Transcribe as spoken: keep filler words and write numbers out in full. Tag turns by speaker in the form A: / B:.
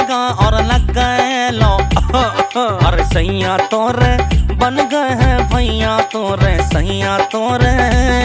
A: लगा और लग गए लो। अरे सैया तोरे बन गए हैं भैया तोरे, सैया तोरे